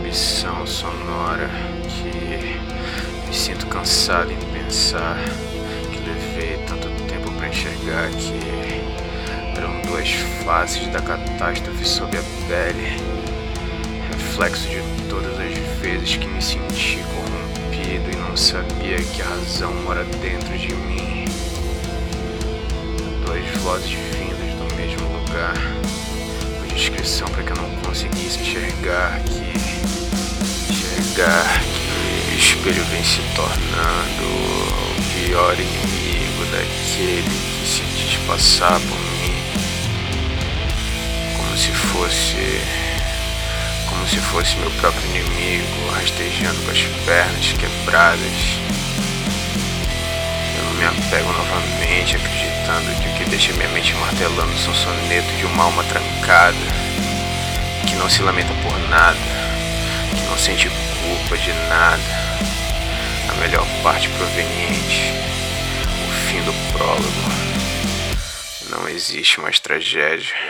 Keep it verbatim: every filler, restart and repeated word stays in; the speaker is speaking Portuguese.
poluição sonora que me sinto cansado em pensar que levei tanto tempo para enxergar que eram duas faces da catástrofe sob a pele, reflexo de todas as vezes que me senti corrompido e não sabia que a razão mora dentro de mim. Duas vozes vindas do mesmo lugar, uma descrição para que eu não conseguisse enxergar que enxergar que o espelho vem se tornando o pior inimigo daquele que se diz passar por mim, como se fosse como se fosse meu próprio inimigo, rastejando com as pernas quebradas. Eu não me apego novamente, acreditando que o que deixa minha mente martelando são sonetos de uma alma trancada, que não se lamenta por nada, que não sente culpa de nada. A melhor parte proveniente, o fim do prólogo. Não existe mais tragédia.